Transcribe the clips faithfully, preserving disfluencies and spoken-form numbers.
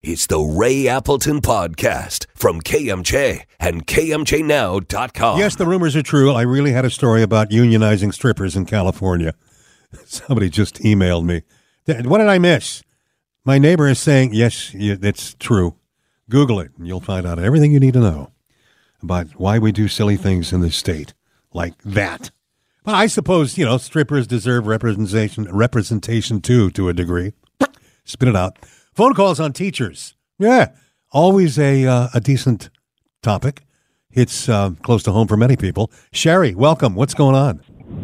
It's the Ray Appleton Podcast from K M J and K M J now dot com. Yes, the rumors are true. I really had a story about unionizing strippers in California. Somebody just emailed me. What did I miss? My neighbor is saying, yes, it's true. Google it, and you'll find out everything you need to know about why we do silly things in this state like that. But I suppose, you know, strippers deserve representation, representation too, to a degree. Spit it out. Phone calls on teachers. Yeah, always a uh, a decent topic. It's uh, close to home for many people. Sherry, welcome. What's going on?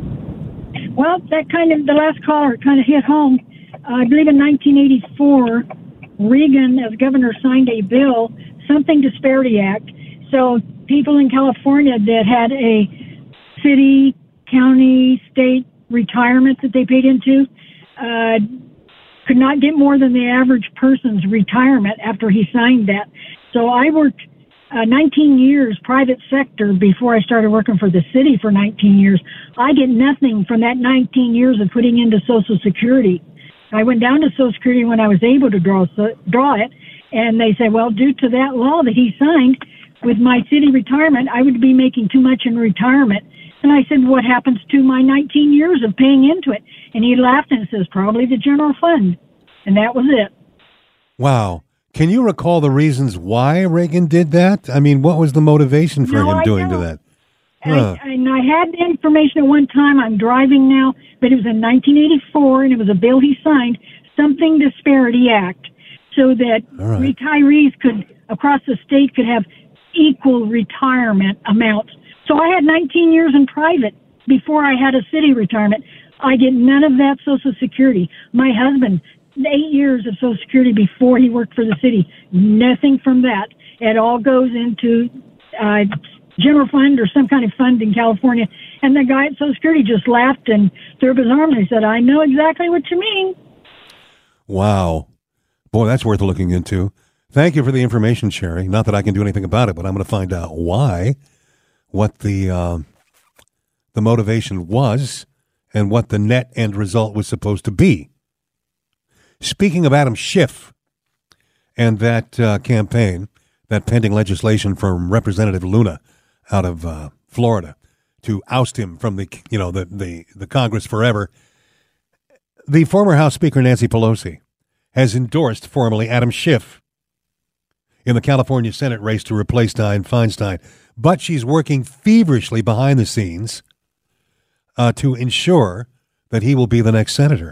Well, that kind of, the last caller kind of hit home. Uh, I believe in nineteen eighty-four, Reagan, as governor, signed a bill, Something Disparity Act. So people in California that had a city, county, state retirement that they paid into, uh, could not get more than the average person's retirement after he signed that. So I worked uh, nineteen years private sector before I started working for the city for nineteen years. I get nothing from that nineteen years of putting into Social Security. I went down to Social Security when I was able to draw so, draw it, and they said, well, due to that law that he signed, with my city retirement, I would be making too much in retirement. And I said, what happens to my nineteen years of paying into it? And he laughed and says, probably the general fund. And that was it. Wow. Can you recall the reasons why Reagan did that? I mean, what was the motivation for no, him I doing don't. to that? Huh. I, and I had the information at one time. I'm driving now, but it was in nineteen eighty-four, and it was a bill he signed, Something Disparity Act, so that right. retirees could, across the state, could have equal retirement amounts. So I had nineteen years in private before I had a city retirement. I get none of that Social Security. My husband, eight years of Social Security before he worked for the city. Nothing from that. It all goes into uh, general fund or some kind of fund in California. And the guy at Social Security just laughed and threw up his arm and he said, I know exactly what you mean. Wow. Boy, that's worth looking into. Thank you for the information, Sherry. Not that I can do anything about it, but I'm going to find out why, what the uh, the motivation was, and what the net end result was supposed to be. Speaking of Adam Schiff and that uh, campaign, that pending legislation from Representative Luna out of uh, Florida to oust him from the you know the, the the Congress forever, the former House Speaker Nancy Pelosi has endorsed formally Adam Schiff in the California Senate race to replace Dianne Feinstein, but she's working feverishly behind the scenes uh, to ensure that he will be the next senator.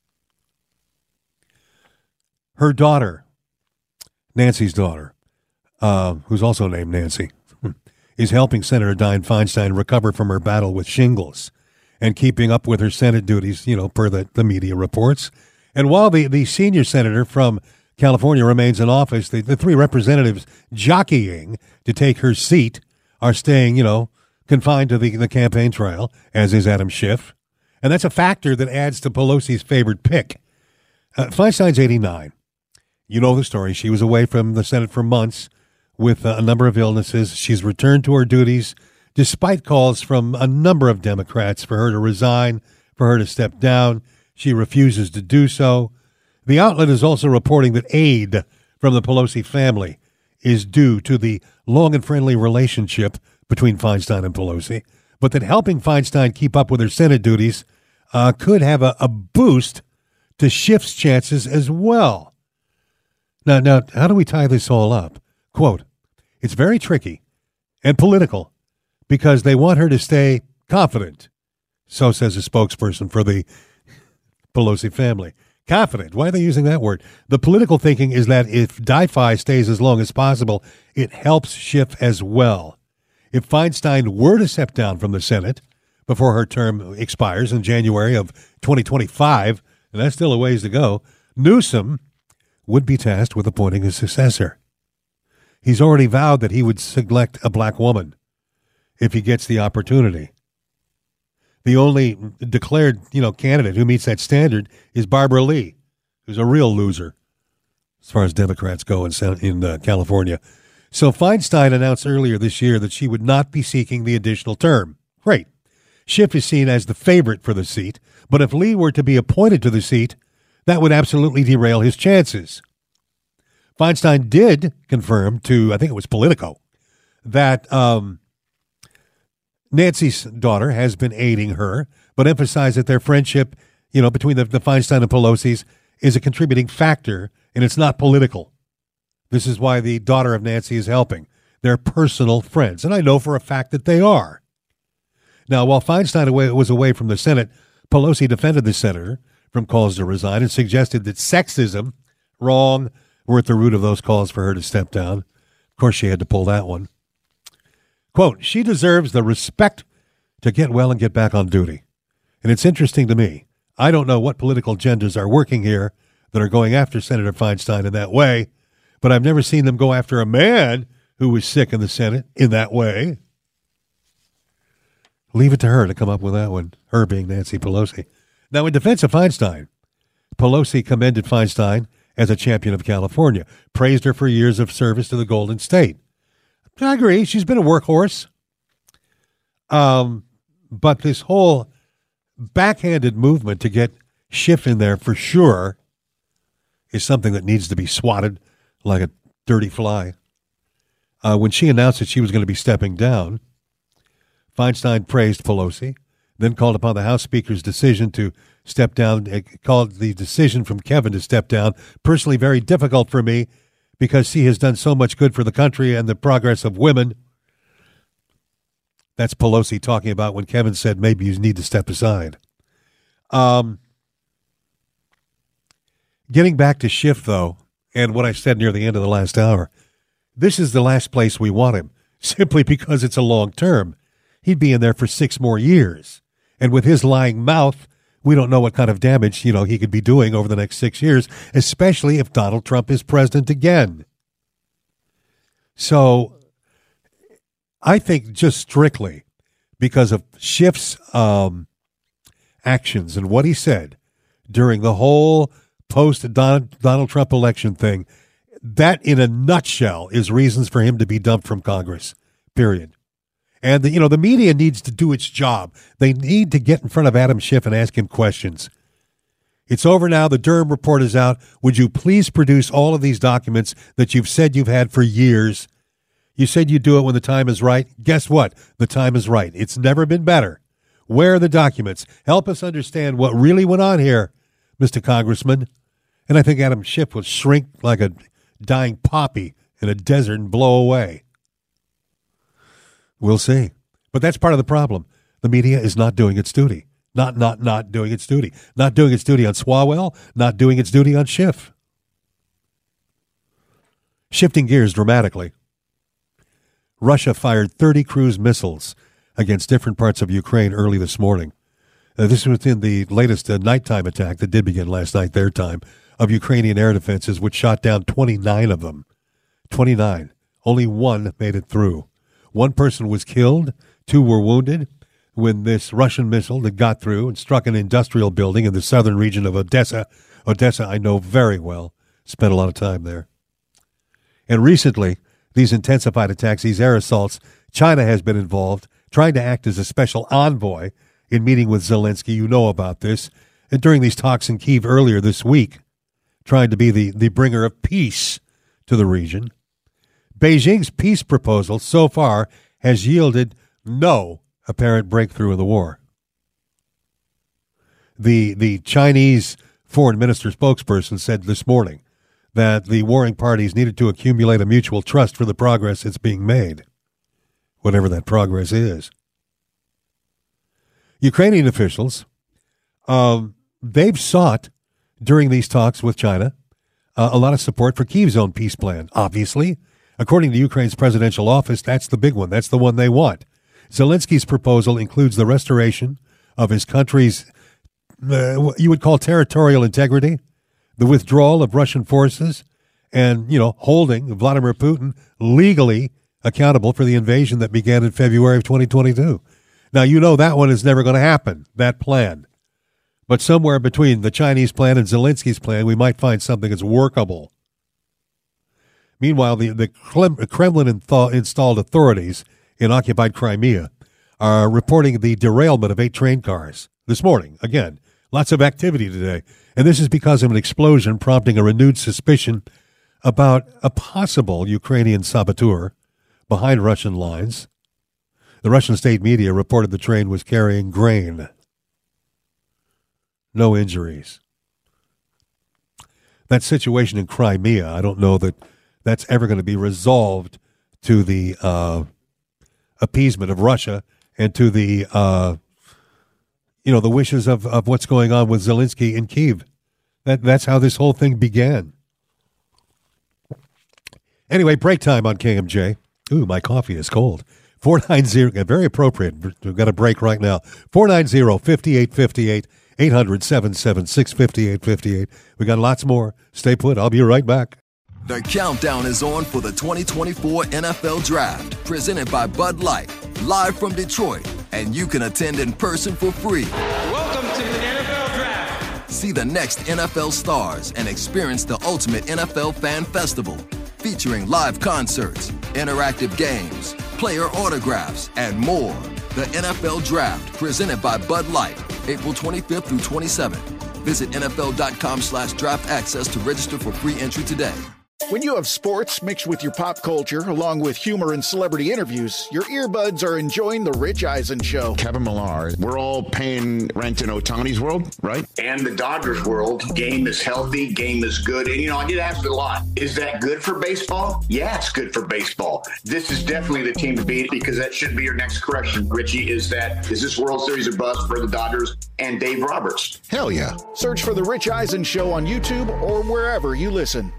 Her daughter, Nancy's daughter, uh, who's also named Nancy, is helping Senator Dianne Feinstein recover from her battle with shingles and keeping up with her Senate duties, you know, per the, the media reports. And while the, the senior senator from California remains in office, the, the three representatives jockeying to take her seat are staying, you know, confined to the, the campaign trail, as is Adam Schiff. And that's a factor that adds to Pelosi's favored pick. Uh, Feinstein's eighty-nine. You know the story. She was away from the Senate for months with uh, a number of illnesses. She's returned to her duties despite calls from a number of Democrats for her to resign, for her to step down. She refuses to do so. The outlet is also reporting that aid from the Pelosi family is due to the long and friendly relationship between Feinstein and Pelosi, but that helping Feinstein keep up with her Senate duties uh, could have a, a boost to Schiff's chances as well. Now, now, how do we tie this all up? Quote, it's very tricky and political because they want her to stay confident. So says a spokesperson for the Pelosi family. Confident. Why are they using that word? The political thinking is that if Di-Fi stays as long as possible, it helps Schiff as well. If Feinstein were to step down from the Senate before her term expires in January of twenty twenty-five, and that's still a ways to go, Newsom would be tasked with appointing a successor. He's already vowed that he would select a black woman if he gets the opportunity. The only declared, you know, candidate who meets that standard is Barbara Lee, who's a real loser as far as Democrats go in, in uh, California. So Feinstein announced earlier this year that she would not be seeking the additional term. Great. Schiff is seen as the favorite for the seat, but if Lee were to be appointed to the seat, that would absolutely derail his chances. Feinstein did confirm to, I think it was Politico, that um, Nancy's daughter has been aiding her, but emphasized that their friendship, you know, between the, the Feinstein and Pelosi's is a contributing factor, and it's not political. This is why the daughter of Nancy is helping. They're personal friends, and I know for a fact that they are. Now, while Feinstein away, was away from the Senate, Pelosi defended the senator from calls to resign and suggested that sexism, wrong, were at the root of those calls for her to step down. Of course, she had to pull that one. Quote, she deserves the respect to get well and get back on duty. And it's interesting to me. I don't know what political agendas are working here that are going after Senator Feinstein in that way, but I've never seen them go after a man who was sick in the Senate in that way. Leave it to her to come up with that one, her being Nancy Pelosi. Now, in defense of Feinstein, Pelosi commended Feinstein as a champion of California, praised her for years of service to the Golden State. I agree. She's been a workhorse. Um, but this whole backhanded movement to get Schiff in there for sure is something that needs to be swatted like a dirty fly. Uh, when she announced that she was going to be stepping down, Feinstein praised Pelosi, then called upon the House Speaker's decision to step down, uh, called the decision from Kevin to step down personally very difficult for me because he has done so much good for the country and the progress of women. That's Pelosi talking about when Kevin said maybe you need to step aside. Um, getting back to Schiff, though, and what I said near the end of the last hour, this is the last place we want him, simply because it's a long term. He'd be in there for six more years. And with his lying mouth, we don't know what kind of damage, you know, he could be doing over the next six years, especially if Donald Trump is president again. So I think just strictly because of Schiff's um, actions and what he said during the whole post-Donald Donald Trump election thing, that in a nutshell is reasons for him to be dumped from Congress, period. And, the, you know, the media needs to do its job. They need to get in front of Adam Schiff and ask him questions. It's over now. The Durham report is out. Would you please produce all of these documents that you've said you've had for years? You said you'd do it when the time is right. Guess what? The time is right. It's never been better. Where are the documents? Help us understand what really went on here, Mister Congressman. And I think Adam Schiff would shrink like a dying poppy in a desert and blow away. We'll see. But that's part of the problem. The media is not doing its duty. Not, not, not doing its duty. Not doing its duty on Swalwell. Not doing its duty on Schiff. Shifting gears dramatically. Russia fired thirty cruise missiles against different parts of Ukraine early this morning. Uh, this was in the latest uh, nighttime attack that did begin last night, their time, of Ukrainian air defenses, which shot down twenty-nine of them. twenty-nine. Only one made it through. One person was killed, two were wounded when this Russian missile that got through and struck an industrial building in the southern region of Odessa. Odessa, I know very well, spent a lot of time there. And recently, these intensified attacks, these air assaults, China has been involved, trying to act as a special envoy in meeting with Zelensky. You know about this. And during these talks in Kyiv earlier this week, trying to be the, the bringer of peace to the region. Beijing's peace proposal so far has yielded no apparent breakthrough in the war. The the Chinese foreign minister spokesperson said this morning that the warring parties needed to accumulate a mutual trust for the progress that's being made, whatever that progress is. Ukrainian officials, um, they've sought during these talks with China uh, a lot of support for Kyiv's own peace plan, obviously. According to Ukraine's presidential office, that's the big one. That's the one they want. Zelensky's proposal includes the restoration of his country's, uh, what you would call territorial integrity, the withdrawal of Russian forces, and, you know, holding Vladimir Putin legally accountable for the invasion that began in February of twenty twenty-two. Now, you know that one is never going to happen, that plan. But somewhere between the Chinese plan and Zelensky's plan, we might find something that's workable. Meanwhile, the, the Kremlin-installed authorities in occupied Crimea are reporting the derailment of eight train cars this morning. Again, lots of activity today. And this is because of an explosion prompting a renewed suspicion about a possible Ukrainian saboteur behind Russian lines. The Russian state media reported the train was carrying grain. No injuries. That situation in Crimea, I don't know that that's ever going to be resolved to the uh, appeasement of Russia and to the, uh, you know, the wishes of, of what's going on with Zelensky in Kyiv. That that's how this whole thing began. Anyway, break time on K M J. Ooh, my coffee is cold. four nine zero, very appropriate. We've got a break right now. four nine zero, five eight five eight, eight hundred, seven seven six, five eight five eight. We got lots more. Stay put. I'll be right back. The countdown is on for the twenty twenty-four N F L Draft, presented by Bud Light, live from Detroit, and you can attend in person for free. Welcome to the N F L Draft. See the next N F L stars and experience the ultimate N F L fan festival, featuring live concerts, interactive games, player autographs, and more. The N F L Draft, presented by Bud Light, April twenty-fifth through twenty-seventh. Visit N F L dot com slash draft access to register for free entry today. When you have sports mixed with your pop culture, along with humor and celebrity interviews, your earbuds are enjoying The Rich Eisen Show. Kevin Millar, we're all paying rent in Ohtani's world, right? And the Dodgers world. Game is healthy, game is good. And, you know, I get asked a lot, is that good for baseball? Yeah, it's good for baseball. This is definitely the team to beat, because that should be your next correction, Richie, is that, is this World Series a bust for the Dodgers and Dave Roberts? Hell yeah. Search for The Rich Eisen Show on YouTube or wherever you listen.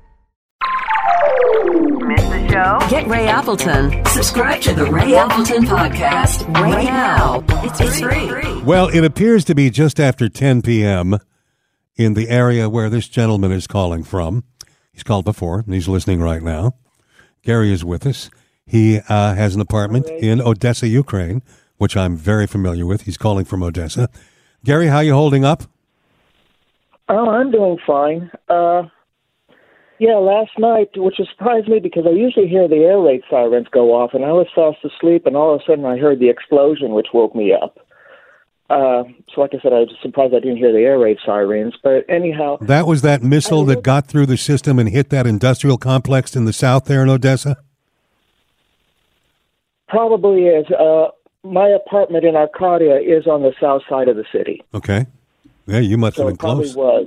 Miss the show? Get Ray Appleton. Subscribe to the Ray Appleton Podcast right now. It's free. Well, it appears to be just after ten p.m. in the area where this gentleman is calling from. He's called before, and he's listening right now. Gary is with us. He uh, has an apartment in Odessa, Ukraine, which I'm very familiar with. He's calling from Odessa. Gary, how you holding up? Oh, I'm doing fine. Uh, yeah, last night, which surprised me because I usually hear the air raid sirens go off, and I was fast asleep, and all of a sudden I heard the explosion, which woke me up. Uh, so like I said, I was surprised I didn't hear the air raid sirens. But anyhow... That was that missile that got through the system and hit that industrial complex in the south there in Odessa? Probably is. Uh, my apartment in Arcadia is on the south side of the city. Okay. Yeah, you must so have been it probably close. was.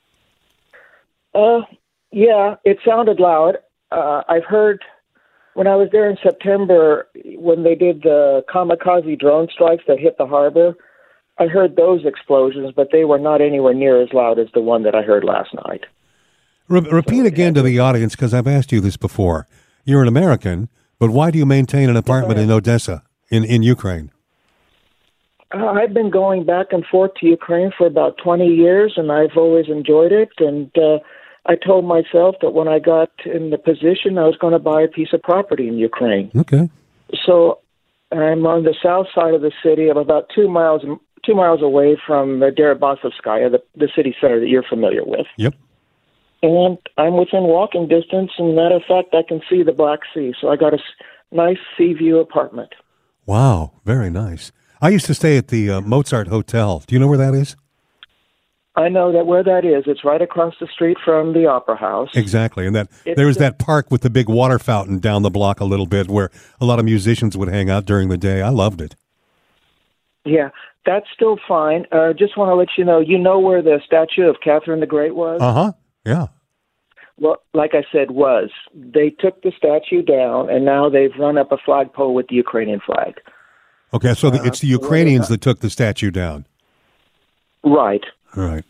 Uh, yeah, it sounded loud. Uh, I've heard when I was there in September when they did the kamikaze drone strikes that hit the harbor, I heard those explosions, but they were not anywhere near as loud as the one that I heard last night. Re- repeat again to the audience, because I've asked you this before. You're an American, but why do you maintain an apartment in Odessa, in, in Ukraine? Uh, I've been going back and forth to Ukraine for about twenty years, and I've always enjoyed it. And uh, I told myself that when I got in the position, I was going to buy a piece of property in Ukraine. Okay. So I'm on the south side of the city. I'm about two miles two miles away from the Deribasovskaya, the, the city center that you're familiar with. Yep. And I'm within walking distance, and matter of fact, I can see the Black Sea. So I got a s- nice sea view apartment. Wow, very nice. I used to stay at the uh, Mozart Hotel. Do you know where that is? I know that where that is. It's right across the street from the Opera House. Exactly. And that It's there was the- that park with the big water fountain down the block a little bit where a lot of musicians would hang out during the day. I loved it. Yeah, that's still fine. Uh, just want to let you know, you know where the statue of Catherine the Great was? Uh-huh. Yeah. Well, like I said, was. They took the statue down, and now they've run up a flagpole with the Ukrainian flag. Okay, so the, Uh, it's the Ukrainians that took the statue down. Right. All right.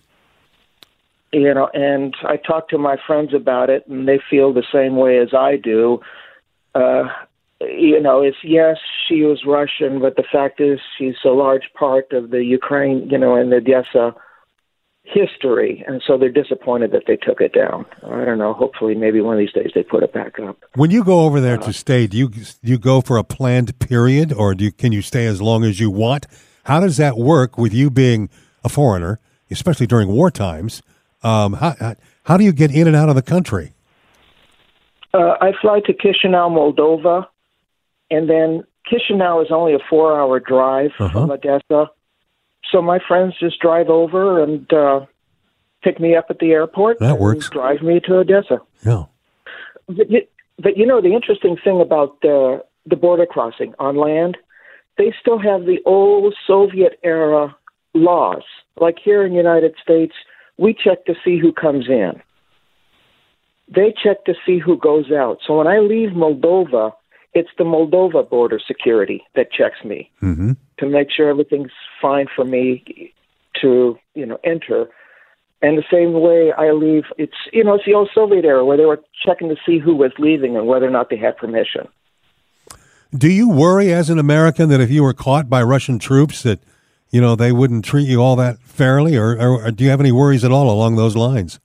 You know, and I talked to my friends about it, and they feel the same way as I do. Uh, you know, it's, yes, she was Russian, but the fact is she's a large part of the Ukraine, you know, and the Odessa history, and so they're disappointed that they took it down. I don't know. Hopefully, maybe one of these days they put it back up. When you go over there to stay, do you do you go for a planned period, or do you, can you stay as long as you want? How does that work with you being a foreigner, especially during war times? Um, how, how how do you get in and out of the country? Uh, I fly to Chisinau, Moldova, and then Chisinau is only a four-hour drive Uh-huh. from Odessa. So my friends just drive over, and uh, pick me up at the airport. That and works. Drive me to Odessa. Yeah. But you, but you know, the interesting thing about uh, the border crossing on land, they still have the old Soviet-era laws. Like here in the United States, we check to see who comes in. They check to see who goes out. So when I leave Moldova, it's the Moldova border security that checks me mm-hmm. to make sure everything's fine for me to, you know, enter. And the same way I leave, it's, you know, it's the old Soviet era where they were checking to see who was leaving and whether or not they had permission. Do you worry as an American that if you were caught by Russian troops that, you know, they wouldn't treat you all that fairly? Or, or, or do you have any worries at all along those lines?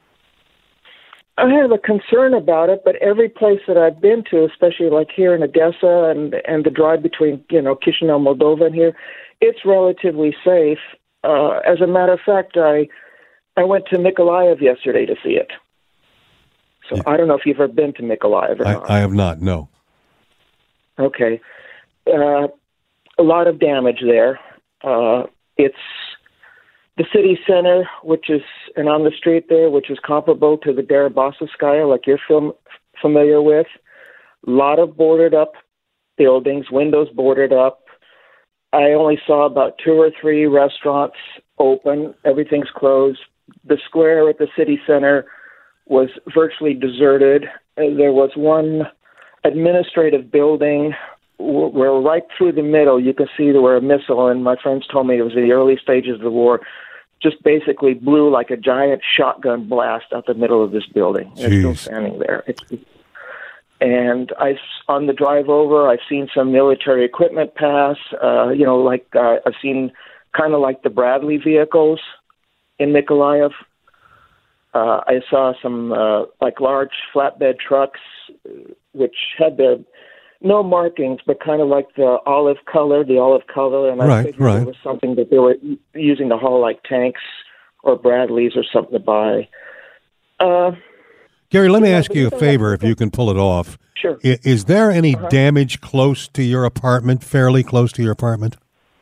I have a concern about it, but every place that I've been to, especially like here in Odessa and and the drive between, you know, Chisinau, Moldova and here, it's relatively safe. Uh, as a matter of fact, I I went to Mykolaiv yesterday to see it. So yeah. I don't know if you've ever been to Mykolaiv or I, not. I have not, no. Okay. Uh, a lot of damage there. Uh, it's the city center, which is, and on the street there, which is comparable to the Deribassovskaya, like you're fam- familiar with. A lot of boarded up buildings, windows boarded up. I only saw about two or three restaurants open. Everything's closed. The square at the city center was virtually deserted. There was one administrative building where right through the middle you can see there were a missile, and my friends told me it was in the early stages of the war, just basically blew like a giant shotgun blast out the middle of this building. Jeez. It's still standing there. It's, and I, on the drive over, I've seen some military equipment pass, uh, you know, like uh, I've seen kind of like the Bradley vehicles in Mykolaiv. Uh, I saw some uh, like large flatbed trucks, which had the no markings, but kind of like the olive color, the olive color, and I right, figured right. it was something that they were using to haul like tanks or Bradleys or something to buy. Uh, Gary, let me yeah, ask you a favor if you can pull it off. Sure. I, is there any uh-huh. damage close to your apartment, fairly close to your apartment?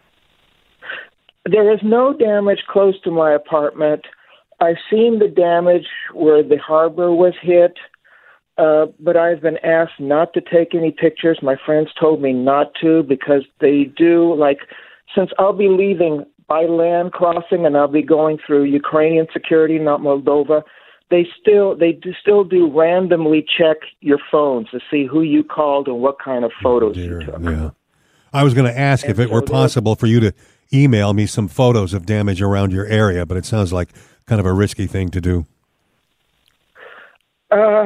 There is no damage close to my apartment. I've seen the damage where the harbor was hit. Uh, but I've been asked not to take any pictures. My friends told me not to because they do, like, since I'll be leaving by land crossing and I'll be going through Ukrainian security, not Moldova, they still they do still do randomly check your phones to see who you called and what kind of photos oh, you took. Yeah. I was going to ask and if it so were possible for you to email me some photos of damage around your area, but it sounds like kind of a risky thing to do. Uh...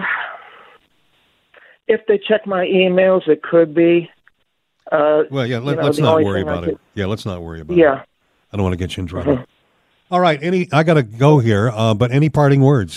If they check my emails, it could be. Uh, well, yeah, let, you know, let's not worry about about it. Yeah, let's not worry about yeah. it. I don't want to get you in trouble. Mm-hmm. All right, any? I got to go here, uh, but any parting words?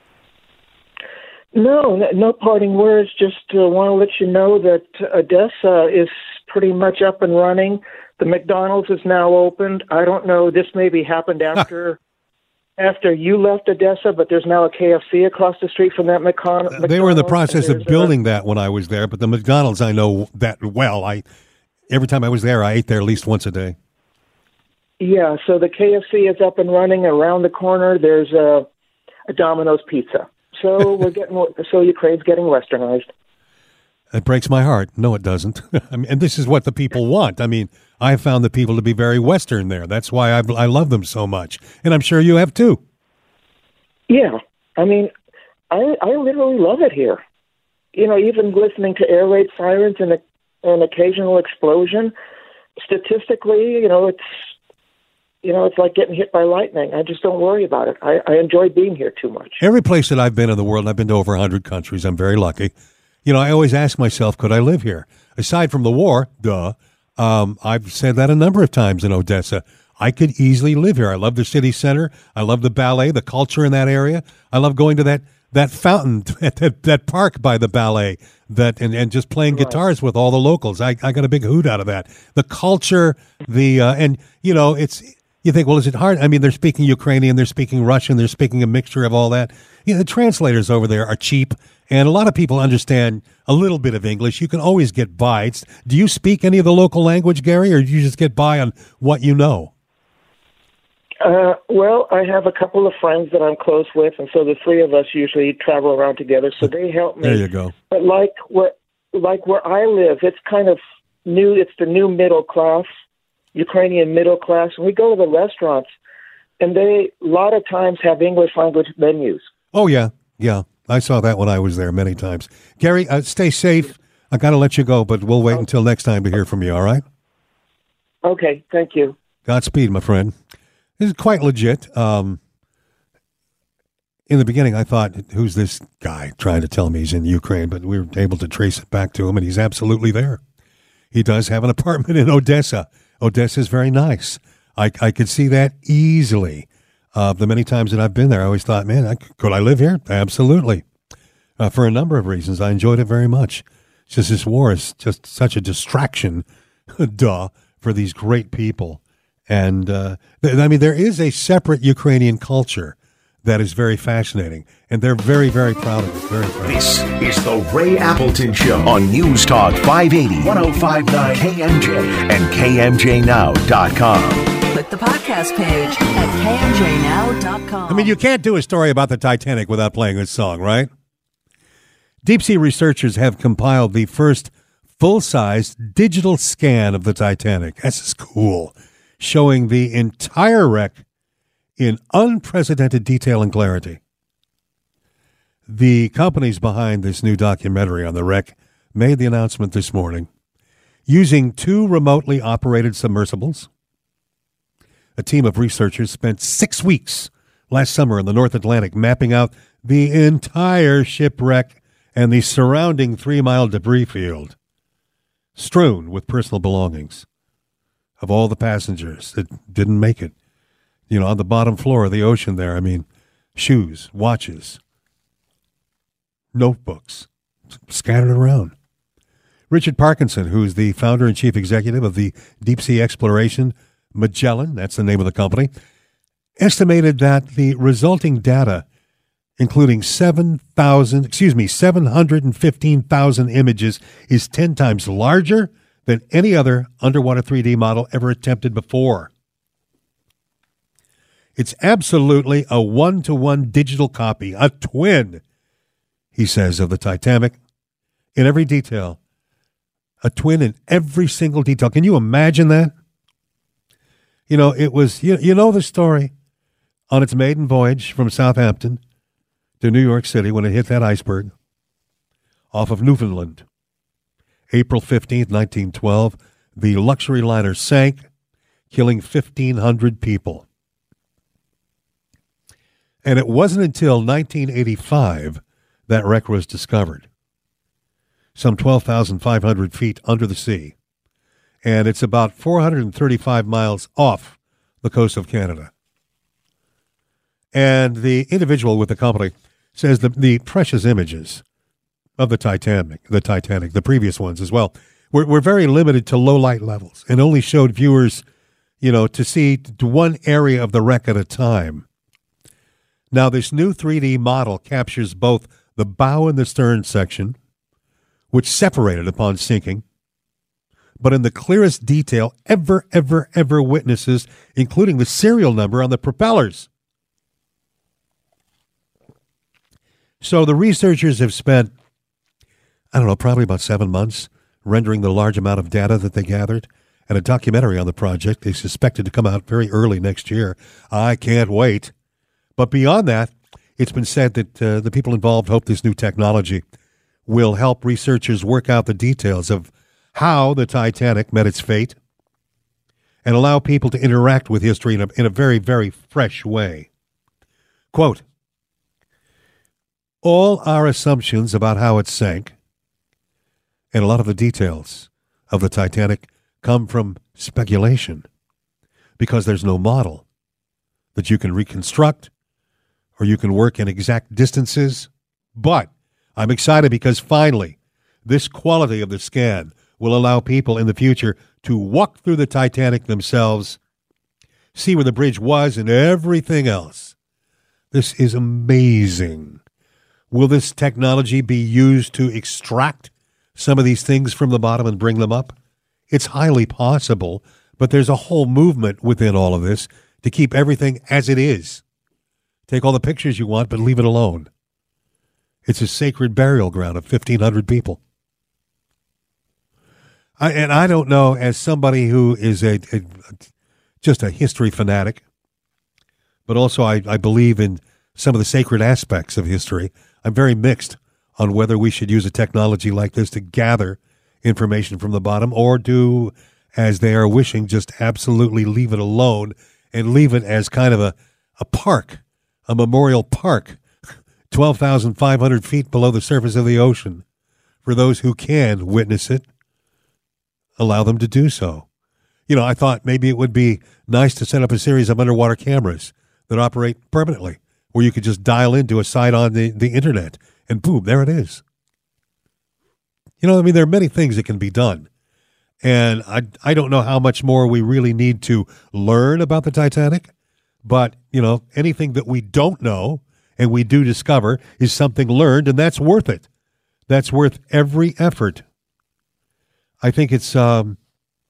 No, no parting words. Just uh, want to let you know that Odessa is pretty much up and running. The McDonald's is now opened. I don't know, this maybe happened after... After you left Odessa, but there's now a K F C across the street from that McCon- McDonald's. They were in the process of building a- that when I was there, but the McDonald's I know that well. I every time I was there, I ate there at least once a day. Yeah, so the K F C is up and running. Around the corner, there's a, a Domino's Pizza. So we're getting so Ukraine's getting westernized. It breaks my heart. No, it doesn't. I mean, and this is what the people want. I mean, I have found the people to be very Western there. That's why I I love them so much, and I'm sure you have too. Yeah, I mean, I I literally love it here. You know, even listening to air raid sirens and a, an occasional explosion, statistically, you know, it's you know, it's like getting hit by lightning. I just don't worry about it. I, I enjoy being here too much. Every place that I've been in the world, I've been to over one hundred countries. I'm very lucky. You know, I always ask myself, could I live here? Aside from the war, duh, um, I've said that a number of times in Odessa. I could easily live here. I love the city center. I love the ballet, the culture in that area. I love going to that, that fountain, that, that park by the ballet, that and, and just playing right. guitars with all the locals. I, I got a big hoot out of that. The culture, the uh, and, you know, it's... You think, well, is it hard? I mean, they're speaking Ukrainian, they're speaking Russian, they're speaking a mixture of all that. You know, the translators over there are cheap, and a lot of people understand a little bit of English. You can always get by. It's, do you speak any of the local language, Gary, or do you just get by on what you know? Uh, well, I have a couple of friends that I'm close with, and so the three of us usually travel around together. So they help me. There you go. But like where, like where I live, it's kind of new. It's the new middle class, Ukrainian middle class. And we go to the restaurants, and they a lot of times have English language menus. Oh yeah, yeah. I saw that when I was there many times. Gary, uh, stay safe. I got to let you go, but we'll wait until next time to hear from you. All right? Okay. Thank you. Godspeed, my friend. This is quite legit. Um, in the beginning, I thought, who's this guy trying to tell me he's in Ukraine? But we were able to trace it back to him, and he's absolutely there. He does have an apartment in Odessa. Odessa is very nice. I, I could see that easily. Uh, the many times that I've been there, I always thought, man, I, could I live here? Absolutely. Uh, for a number of reasons, I enjoyed it very much. It's just this war is just such a distraction, duh, for these great people. And, uh, th- I mean, there is a separate Ukrainian culture that is very fascinating, and they're very, very proud of it. Very proud. This is the Ray Appleton Show on News Talk five eighty, ten fifty-nine K M J and K M J now dot com. Click the podcast page at K M J now dot com. I mean, you can't do a story about the Titanic without playing this song, right? Deep sea researchers have compiled the first full-size digital scan of the Titanic. That's just cool. Showing the entire wreck in unprecedented detail and clarity. The companies behind this new documentary on the wreck made the announcement this morning. Using two remotely operated submersibles, a team of researchers spent six weeks last summer in the North Atlantic mapping out the entire shipwreck and the surrounding three-mile debris field, strewn with personal belongings of all the passengers that didn't make it. You know, on the bottom floor of the ocean there, I mean, shoes, watches, notebooks, scattered around. Richard Parkinson, who's the founder and chief executive of the deep sea exploration Magellan, that's the name of the company, estimated that the resulting data, including seven thousand, excuse me, seven hundred fifteen thousand images, is ten times larger than any other underwater three D model ever attempted before. It's absolutely a one-to-one digital copy, a twin, he says, of the Titanic in every detail. A twin in every single detail. Can you imagine that? You know, it was, you, you know the story. On its maiden voyage from Southampton to New York City when it hit that iceberg off of Newfoundland, April fifteenth, nineteen twelve, the luxury liner sank, killing fifteen hundred people. And it wasn't until nineteen eighty-five that wreck was discovered, some twelve thousand five hundred feet under the sea. And it's about four hundred thirty-five miles off the coast of Canada. And the individual with the company says that the precious images of the Titanic, the Titanic, the previous ones as well, were, were very limited to low light levels and only showed viewers, you know, to see one area of the wreck at a time. Now, this new three D model captures both the bow and the stern section, which separated upon sinking, but in the clearest detail ever, ever, ever witnesses, including the serial number on the propellers. So the researchers have spent, I don't know, probably about seven months rendering the large amount of data that they gathered, and a documentary on the project is expected to come out very early next year. I can't wait. But beyond that, it's been said that uh, the people involved hope this new technology will help researchers work out the details of how the Titanic met its fate and allow people to interact with history in a, in a very, very fresh way. Quote, all our assumptions about how it sank and a lot of the details of the Titanic come from speculation because there's no model that you can reconstruct or you can work in exact distances. But I'm excited because finally, this quality of the scan will allow people in the future to walk through the Titanic themselves, see where the bridge was and everything else. This is amazing. Will this technology be used to extract some of these things from the bottom and bring them up? It's highly possible, but there's a whole movement within all of this to keep everything as it is. Take all the pictures you want, but leave it alone. It's a sacred burial ground of fifteen hundred people. I, and I don't know, as somebody who is a, a just a history fanatic, but also I, I believe in some of the sacred aspects of history, I'm very mixed on whether we should use a technology like this to gather information from the bottom or do, as they are wishing, just absolutely leave it alone and leave it as kind of a, a park, a memorial park, twelve thousand five hundred feet below the surface of the ocean. For those who can witness it, allow them to do so. You know, I thought maybe it would be nice to set up a series of underwater cameras that operate permanently, where you could just dial into a site on the, the internet, and boom, there it is. You know, I mean, there are many things that can be done. And I, I don't know how much more we really need to learn about the Titanic, but, you know, anything that we don't know and we do discover is something learned, and that's worth it. That's worth every effort. I think it's um,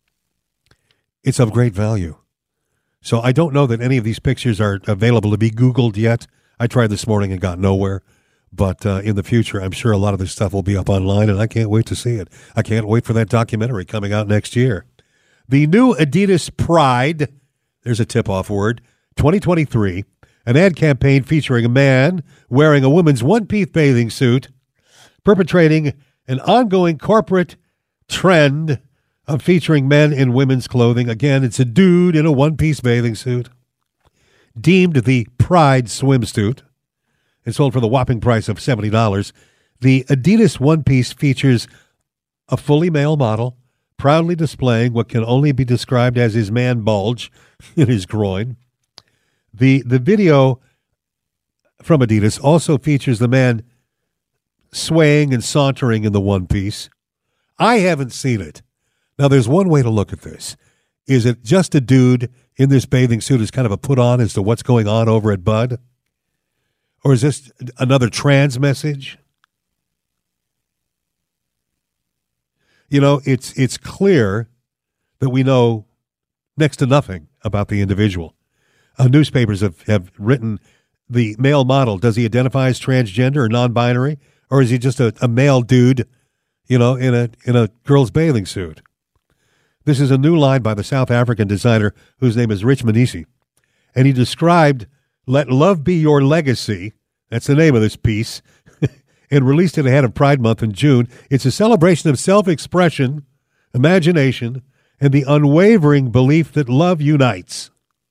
it's of great value. So I don't know that any of these pictures are available to be Googled yet. I tried this morning and got nowhere. But uh, in the future, I'm sure a lot of this stuff will be up online, and I can't wait to see it. I can't wait for that documentary coming out next year. The new Adidas Pride, there's a tip-off word, twenty twenty-three, an ad campaign featuring a man wearing a woman's one-piece bathing suit, perpetrating an ongoing corporate trend of featuring men in women's clothing. Again, it's a dude in a one-piece bathing suit, deemed the Pride swimsuit. It's sold for the whopping price of seventy dollars. The Adidas one-piece features a fully male model, proudly displaying what can only be described as his man bulge in his groin. The, the video from Adidas also features the man swaying and sauntering in the one-piece. I haven't seen it. Now, there's one way to look at this. Is it just a dude in this bathing suit as kind of a put-on as to what's going on over at Bud? Or is this another trans message? You know, it's it's clear that we know next to nothing about the individual. Uh, newspapers have, have written the male model. Does he identify as transgender or non-binary? Or is he just a, a male dude, you know, in a in a girl's bathing suit? This is a new line by the South African designer whose name is Rich Manisi. And he described Let Love Be Your Legacy, that's the name of this piece, and released it ahead of Pride Month in June. It's a celebration of self-expression, imagination, and the unwavering belief that love unites.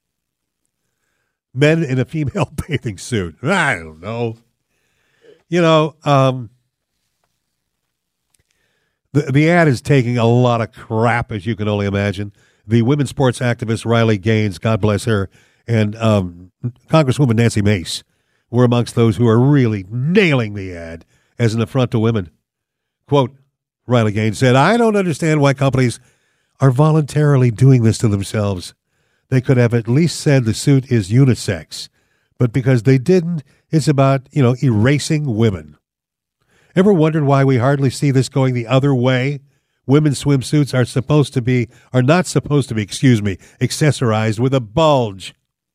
Men in a female bathing suit. I don't know. You know, um, the, the ad is taking a lot of crap, as you can only imagine. The women's sports activist Riley Gaines, God bless her, and um, Congresswoman Nancy Mace were amongst those who are really nailing the ad as an affront to women. Quote, Riley Gaines said, I don't understand why companies are voluntarily doing this to themselves. They could have at least said the suit is unisex. But because they didn't, it's about, you know, erasing women. Ever wondered why we hardly see this going the other way? Women's swimsuits are supposed to be, are not supposed to be, excuse me, accessorized with a bulge.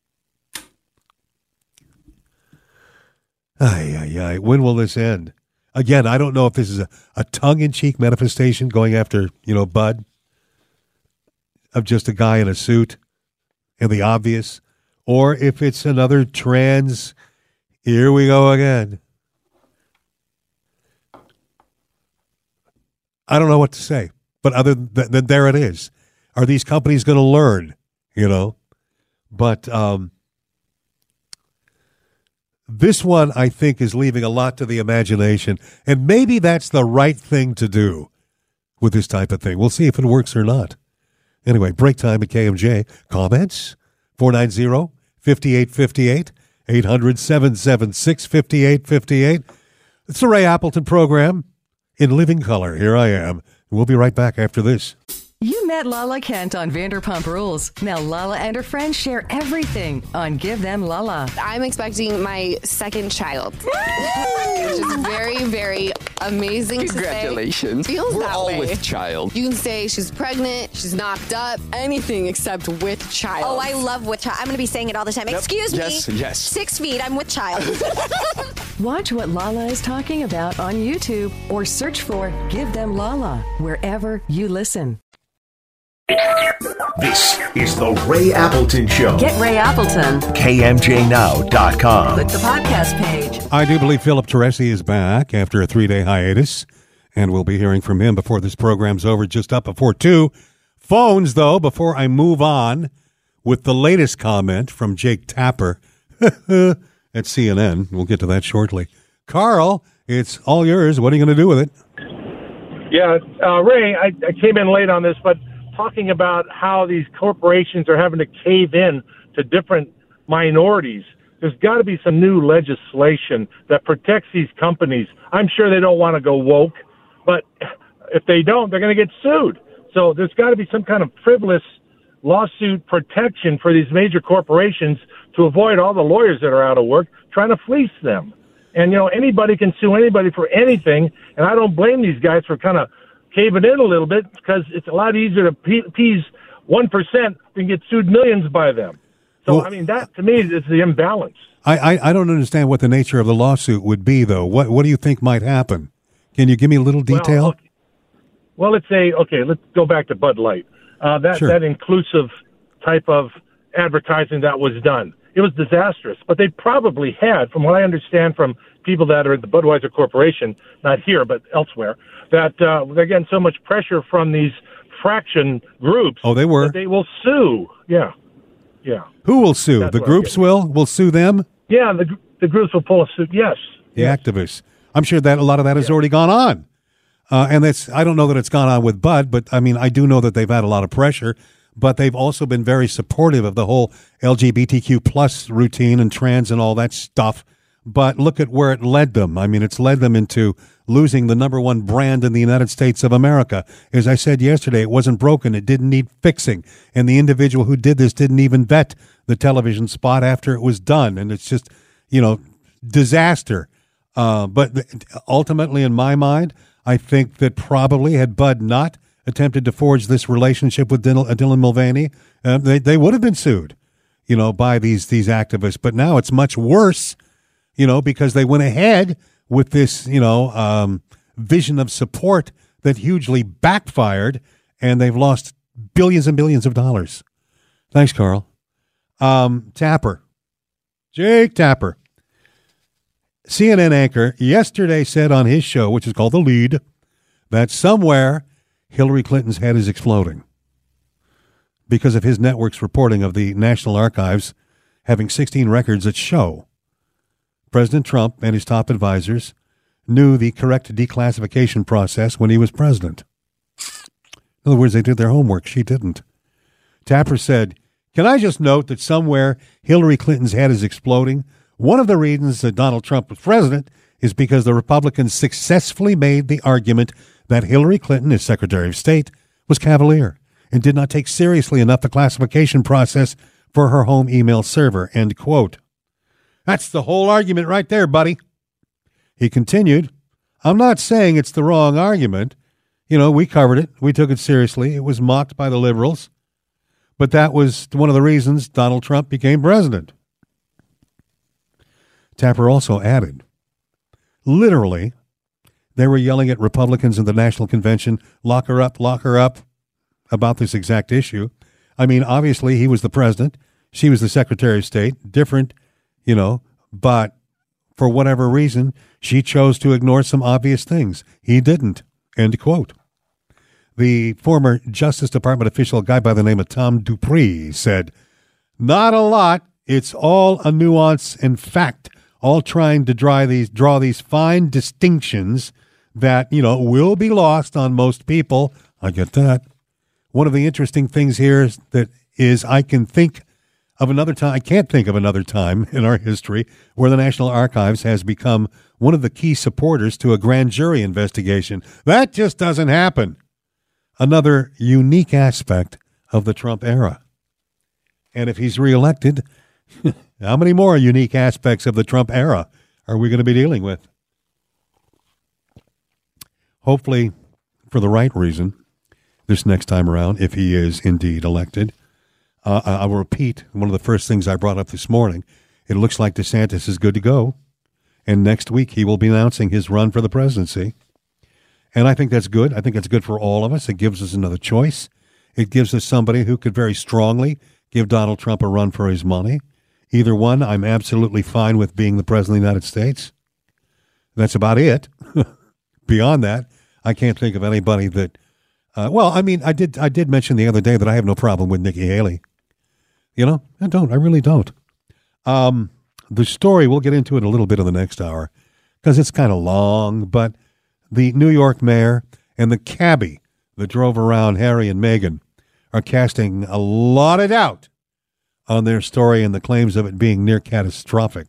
Ay, ay, ay. When will this end? Again, I don't know if this is a, a tongue-in-cheek manifestation going after, you know, Bud, of just a guy in a suit and the obvious, or if it's another trans, here we go again. I don't know what to say, but other than, than there it is. Are these companies going to learn, you know? But um, this one, I think, is leaving a lot to the imagination, and maybe that's the right thing to do with this type of thing. We'll see if it works or not. Anyway, break time at K M J. Comments? four nine zero, five eight five eight, eight hundred, seven seven six, five eight five eight. It's the Ray Appleton program in living color. Here I am. We'll be right back after this. You met Lala Kent on Vanderpump Rules. Now Lala and her friends share everything on Give Them Lala. I'm expecting my second child. Which is very, very amazing to say. Congratulations. Feels We're that all way. with child. You can say she's pregnant, she's knocked up, anything except with child. Oh, I love with child. I'm going to be saying it all the time. Yep. Excuse Yes, me. yes. Six feet. I'm with child. Watch what Lala is talking about on YouTube or search for Give Them Lala wherever you listen. This is the Ray Appleton Show. Get Ray Appleton. K M J now dot com. Click the podcast page. I do believe Philip Teresi is back after a three-day hiatus, and we'll be hearing from him before this program's over, just up before two. Phones, though, before I move on with the latest comment from Jake Tapper at C N N. We'll get to that shortly. Carl, it's all yours. What are you going to do with it? Yeah, uh, Ray, I, I came in late on this, but talking about how these corporations are having to cave in to different minorities. There's got to be some new legislation that protects these companies. I'm sure they don't want to go woke, but if they don't, they're going to get sued. So there's got to be some kind of frivolous lawsuit protection for these major corporations to avoid all the lawyers that are out of work trying to fleece them. And, you know, anybody can sue anybody for anything, and I don't blame these guys for kind of caving in a little bit because it's a lot easier to pe- appease one percent than get sued millions by them. So, well, I mean, that to me is the imbalance. I, I, I don't understand what the nature of the lawsuit would be, though. What what do you think might happen? Can you give me a little detail? Well, okay. well let's say, okay, let's go back to Bud Light. Uh, that, sure. that inclusive type of advertising that was done. It was disastrous, but they probably had, from what I understand from people that are at the Budweiser Corporation, not here, but elsewhere, that uh, they're getting so much pressure from these fraction groups. Oh, they were. That they will sue. Yeah. Yeah. Who will sue? That's the groups will? Will sue them? Yeah, the the groups will pull a suit, yes. The yes. activists. I'm sure that a lot of that has yeah. already gone on. Uh, and that's, I don't know that it's gone on with Bud, but I mean, I do know that they've had a lot of pressure, but they've also been very supportive of the whole L G B T Q plus routine and trans and all that stuff. But look at where it led them. I mean, it's led them into losing the number one brand in the United States of America. As I said yesterday, it wasn't broken. It didn't need fixing. And the individual who did this didn't even vet the television spot after it was done. And it's just, you know, disaster. Uh, but ultimately, in my mind, I think that probably had Bud not attempted to forge this relationship with Dylan, uh, Dylan Mulvaney, uh, they, they would have been sued, you know, by these, these activists. But now it's much worse, you know, because they went ahead with this, you know, um, vision of support that hugely backfired, and they've lost billions and billions of dollars. Thanks, Carl. Um, Tapper. Jake Tapper. C N N anchor yesterday said on his show, which is called The Lead, that somewhere Hillary Clinton's head is exploding because of his network's reporting of the National Archives having sixteen records that show President Trump and his top advisors knew the correct declassification process when he was president. In other words, they did their homework. She didn't. Tapper said, "Can I just note that somewhere Hillary Clinton's head is exploding? One of the reasons that Donald Trump was president is because the Republicans successfully made the argument that Hillary Clinton, as Secretary of State, was cavalier and did not take seriously enough the classification process for her home email server," end quote. That's the whole argument right there, buddy. He continued, "I'm not saying it's the wrong argument. You know, we covered it. We took it seriously. It was mocked by the liberals. But that was one of the reasons Donald Trump became president." Tapper also added, literally, they were yelling at Republicans in the National Convention, lock her up, lock her up, about this exact issue. I mean, obviously, he was the president. She was the Secretary of State. Different, you know, but for whatever reason, she chose to ignore some obvious things. He didn't, end quote. The former Justice Department official, a guy by the name of Tom Dupree, said, "Not a lot. It's all a nuance and fact, all trying to draw these, draw these fine distinctions that, you know, will be lost on most people." I get that. One of the interesting things here is that is I can think of another time, I can't think of another time in our history where the National Archives has become one of the key supporters to a grand jury investigation. That just doesn't happen. another unique aspect of the Trump era. And if he's reelected, how many more unique aspects of the Trump era are we going to be dealing with? Hopefully, for the right reason, this next time around, if he is indeed elected. Uh, I will repeat one of the first things I brought up this morning. It looks like DeSantis is good to go. And next week, he will be announcing his run for the presidency. And I think that's good. I think it's good for all of us. It gives us another choice. It gives us somebody who could very strongly give Donald Trump a run for his money. Either one, I'm absolutely fine with being the president of the United States. That's about it. Beyond that, I can't think of anybody that, uh, well, I mean, I did I did mention the other day that I have no problem with Nikki Haley. You know, I don't. I really don't. Um, the story, we'll get into it a little bit in the next hour because it's kind of long, but the New York mayor and the cabbie that drove around Harry and Meghan are casting a lot of doubt on their story and the claims of it being near catastrophic.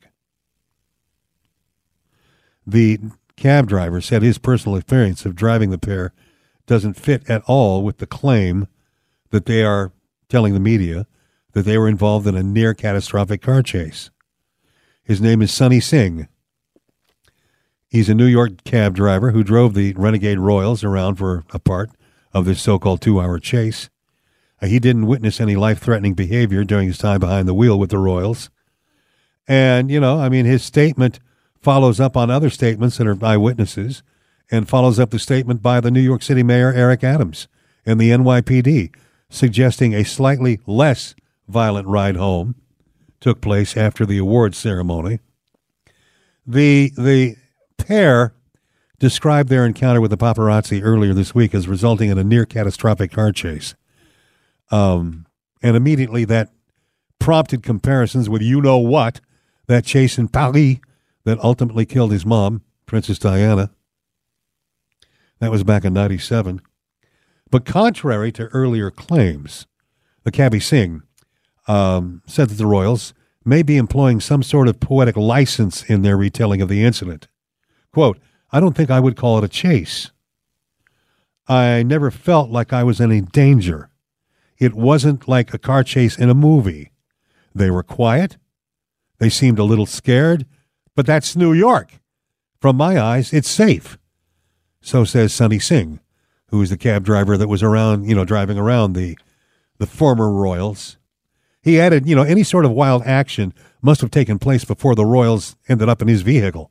The cab driver said his personal experience of driving the pair doesn't fit at all with the claim that they are telling the media that they were involved in a near catastrophic car chase. His name is Sonny Singh. He's a New York cab driver who drove the Renegade Royals around for a part of this so-called two-hour chase. Uh, he didn't witness any life-threatening behavior during his time behind the wheel with the Royals. And, you know, I mean, his statement follows up on other statements that are eyewitnesses and follows up the statement by the New York City Mayor Eric Adams and the N Y P D, suggesting a slightly less violent ride home took place after the awards ceremony. The the pair described their encounter with the paparazzi earlier this week as resulting in a near-catastrophic car chase. Um, and immediately that prompted comparisons with you-know-what, that chase in Paris that ultimately killed his mom, Princess Diana. That was back in ninety-seven. But contrary to earlier claims, the cabbie Singh um, said that the Royals may be employing some sort of poetic license in their retelling of the incident. Quote, I don't think I would call it a chase. I never felt like I was in any danger. It wasn't like a car chase in a movie. They were quiet. They seemed a little scared, but that's New York. From my eyes, it's safe. So says Sonny Singh, who is the cab driver that was around, you know, driving around the the former Royals. He added, you know, any sort of wild action must have taken place before the Royals ended up in his vehicle.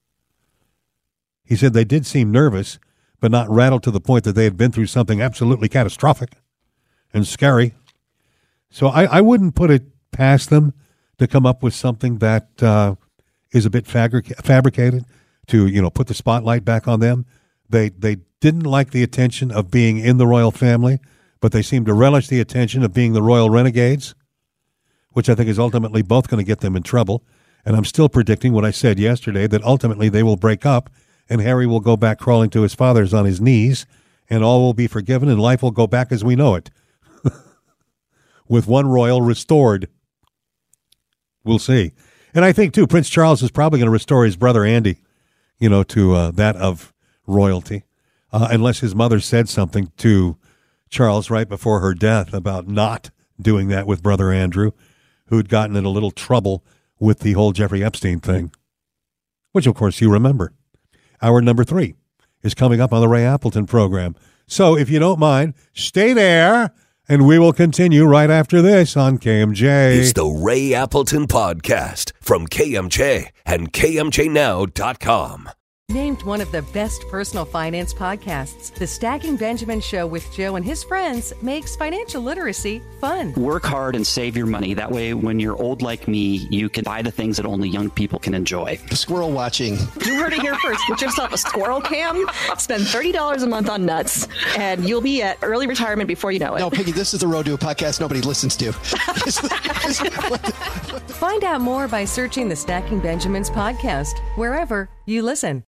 He said they did seem nervous, but not rattled to the point that they had been through something absolutely catastrophic and scary. So I, I wouldn't put it past them to come up with something that uh, is a bit fabric- fabricated to, you know, put the spotlight back on them. They they didn't like the attention of being in the royal family, but they seemed to relish the attention of being the royal renegades, which I think is ultimately both going to get them in trouble. And I'm still predicting what I said yesterday, that ultimately they will break up and Harry will go back crawling to his father's on his knees and all will be forgiven and life will go back as we know it. With one royal restored. We'll see. And I think, too, Prince Charles is probably going to restore his brother Andy, you know, to uh, that of royalty, uh, unless his mother said something to Charles right before her death about not doing that with brother Andrew, who'd gotten in a little trouble with the whole Jeffrey Epstein thing, which, of course, you remember. Hour number three is coming up on the Ray Appleton program. So if you don't mind, stay there, and we will continue right after this on K M J. It's the Ray Appleton Podcast from K M J and K M J now dot com. Named one of the best personal finance podcasts, The Stacking Benjamin Show with Joe and his friends makes financial literacy fun. Work hard and save your money. That way, when you're old like me, you can buy the things that only young people can enjoy. Squirrel watching. You heard it here first. Get yourself a squirrel cam. Spend thirty dollars a month on nuts, and you'll be at early retirement before you know it. No, Piggy, this is the road to a podcast nobody listens to. Find out more by searching The Stacking Benjamins podcast, wherever you listen.